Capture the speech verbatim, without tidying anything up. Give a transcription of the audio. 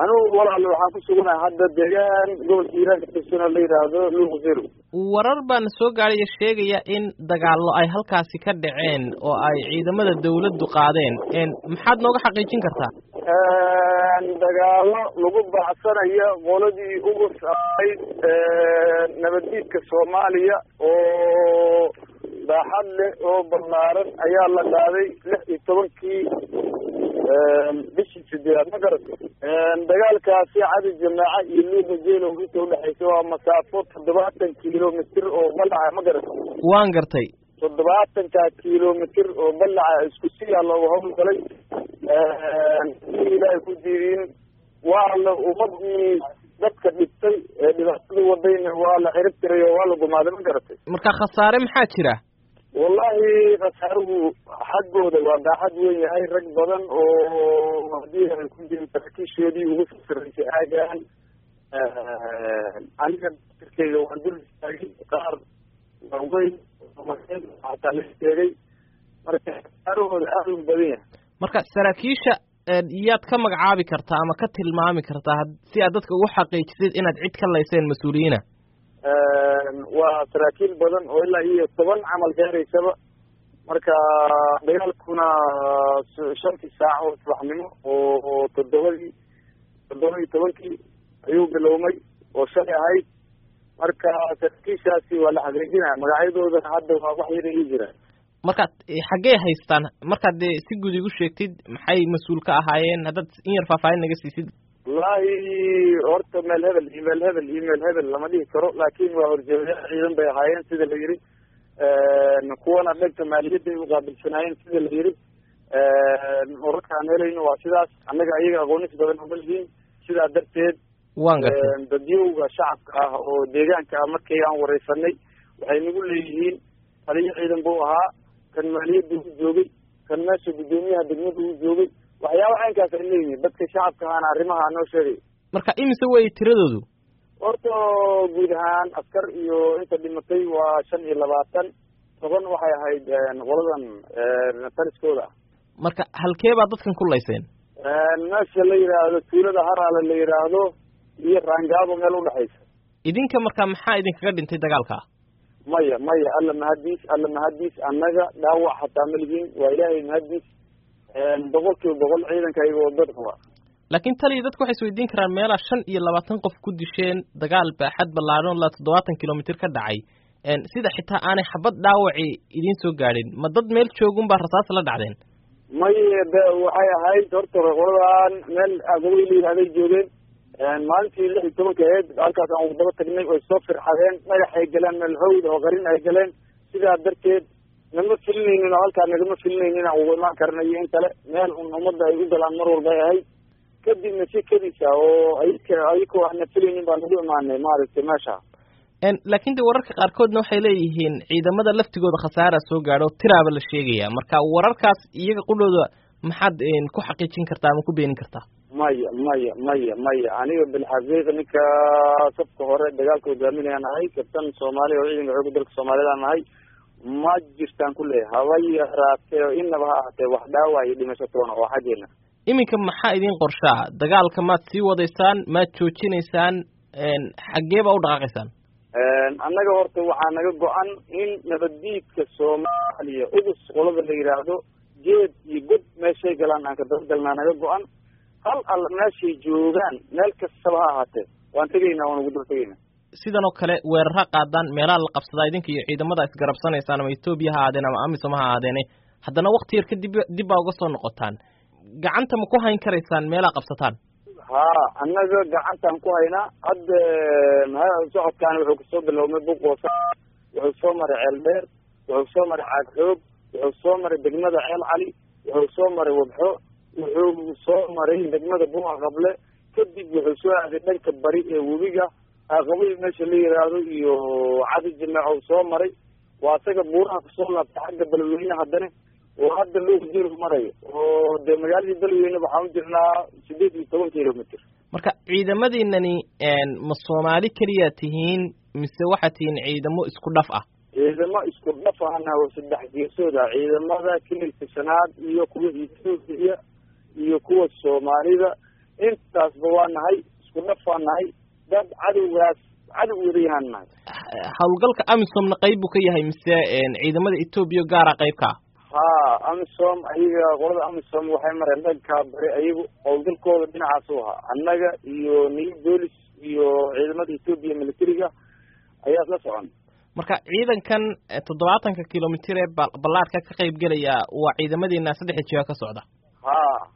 anugu walaal waxaan ku suganahay hadda deegaan gobolka hiiraan ka tirsan la yidhaahdo luuqa zero. warar baan soo gaaraya sheegaya in dagaallo ay halkaasi ka dhaceen oo ay ciidamada dawladdu qaadeen maxaad nooga xaqiijin kartaa? dagaallo lagu bacsanayo qoladii ugu saaray nabaddiidka Soomaaliya oo baaxad leh oo ballaaran ayaa la qaaday lix iyo tobankii bishii sideedaad ma garato. dagaalkaasi cadi jamaaca iyo luuqa jeelo inta udhexaysa waa masaafo toddobaatan kilomitir oo ballaca ma garato. waan gartay. toddobaatanka kilomitir oo ballaca isku siyaa looga howlgalay. ilaahay ku diidin waa la ummadii dadka dhibtay ee dhibaatada wadayna waa la cirib tiray oo waa la gumaaday ma garatay. marka khasaare maxaa jira? wallahi khasaaruhu xaggooda waa baaxad weyn yahay. rag badan oo hadii ay ku jireen saraakiishoodii ugu sarreysay aagaan aniga tirkeyga waan dul istaagay qaar waaweyn hataa la sheegay marka khasaarahooda aad u badan yahay. marka saraakiisha yaad ka magacaabi kartaa ama ka tilmaami kartaa si aad dadka ugu xaqiijisid inaad cid ka layseen mas-uuliyiina? waa saraakiil badan oo ilaa iyo toban camal gaaraysaba. marka dagaalkuna shantii saac oo subaxnimo oo toddobadii toddoba iyo tobankii ayuu bilowmay oo shalay ahayd. marka saraakiishaasi waa la xaqiijinaya magacyadoodana hadda waa wax yar ii jiraan. markaad xaggee haystaan markaad dee si guud igu sheegtid maxay mas-uul ka ahaayeen haddaad in yar faahfaahin naga siisid? wallahi horta meel hebel iyo meel hebel iyo meel hebel lama dhihi karo laakin waa horjeedayaal ciidan bay ahaayeen sida la yidhi. kuwana dhanka maaliyadda ay uqaabilsanaayeen sida la yidhi. wararkaan helayno waa sidaas. annaga ayaga aqoonis badan uma lihiin sidaa darteed waan gartay. dadyowga shacabka ah oo deegaanka ah markii aan wareysanay waxay nagu leeyihiin taliyo ciidan buu ahaa, kan maaliyadda uu joogay, kan meesha guddoomiyaha degmada uu joogay, waxyaaba caynkaas ay leeyihiin. dadka shacabka ahana arrimaha noo sheegay. marka imise way tiradoodu? horta guud ahaan askar iyo inta dhimatay waa shan iyo labaatan. toban waxay ahayd qoladan taliskooda ah. marka halkee baa dadkan ku layseen? meesha la yidhaahdo tuulada haraale la yidhaahdo iyo raangaabo meel udhexaysa. idinka marka maxaa idinkaga dhintay dagaalka? maya maya alla mahadiis alla mahadiis annaga dhaawac hataa ma lihiin waa ilaahay mahadiis. boqol kiiba boqol ciidanka iyagoo dad qaba. laakiin taliya dadku waxay isweydiin karaan meelaa shan iyo labaatan qof ku disheen dagaal baaxad ballaaran ilaa toddobaatan kilomitir ka dhacay sida xitaa aanay xabad dhaawaci idiin soo gaadhin ma dad meel joogun baa rasaas la dhacdeen? maya de waxay ahayd horta qoladan meel agawey la yidhahday joogeen. maalintii lix iyo tobanka aheyd halkaas aan wadaba tagnay way soo firxadeen dhagax ay galeen meel hawd oo qarin ay galeen. sidaa darteed nama filinaynin oo halkaa nagama filinaynin inaan ugu imaan karna iyo in kale meel un ummadda ay u galaan mar walba ay ahayd. kadibna si kadisa oo ayka ayakoo aana filaynin baan ugu imaanay maaragtay meesha. laakiin de wararka qaarkoodna waxay leeyihiin ciidamada laftigooda khasaara soo gaadho tiraaba la sheegaya. marka wararkaas iyaga qudhooda maxaad ku xaqiijin kartaa ama ku beenin kartaa? maya maya maya maya aniga bilxaqiiqa ninka safka hore dagaalka hogaaminayaan ahay kabtan soomaaliya oo ciidanka xooga dalka soomaaliyadaan ahay. ma jirtaan ku leeyahay haba yaraatee oo inaba ha ahaatee wax dhaawac iyo dhimashatoona oo xaggeena. iminka maxaa idin qorshaa? dagaalka maad sii wadaysaan maad joojinaysaan xaggee baa u dhaqaaqaysaan? annaga horta waxaa naga go-an in nabaddiidka Soomaaliya ugus qolada la yidhaahdo geed iyo god meeshay galaan aan ka dabagalnaa naga go-an. hal alla meeshay joogaan meel kastaba ha ahaatee waan tegaynaa waan ugu dul tegaynaa. sidan oo kale weerara qaadaan meelaha la qabsadaa idinka iyo ciidamada isgarabsanaysaan ama Ethiopia ha ahaadeen ama AMISOM ha ahaadeen haddana waqti yar kadib dib baa uga soo noqotaan. gacanta ma ku hayn karaysaan meelaha qabsataan? ha annaga gacantaan ku haynaa. hadda socodkaani wuxuu kasoo bilowmay buqoosa, wuxuu soo maray ceel dheer, wuxuu soo maray caag xoog, wuxuu soo maray degmada ceel cali, wuxuu soo maray wabxo, wuxuu soo maray degmada buuqa qable. kadib wuxuu soo aaday dhanka bari ee webiga aqabay meesha la yidhaahdo iyo cadi jamaaco soo maray. waa isaga buuraha kasoo laabtay xagga balweyne haddana oo hadda loo jeer marayo oo de magaaladii balweyne waxaan u jirnaa sideed iyo toban kilomitir. marka ciidamadiinani ma Soomaali kaliya tihiin mise waxaad tihiin ciidamo isku dhaf ah? ciidamo isku dhaf ahna oo saddex geesooda ciidamada kililka shanaad iyo kuwa Itoobiya iyo kuwa Soomaalida intaasba waa nahay isku dhaf waa nahay dad cadowgaas cadow wadayahaan nahay. hawlgalka amisomna qayb buu ka yahay mise ciidamada etoobiya gaara qaybka? ha amisom ayaga qolada amisom waxay mareen dhankaa bari ayagu hawlgalkooda dhinacaas u ahaa annaga iyo new bolis iyo ciidamada etoobiya militariga ayaa isla socon. marka ciidankan toddobaatanka kilomitir ee ballaadhka ka qayb gelaya waa ciidamadiina saddex jiha ka socda? ha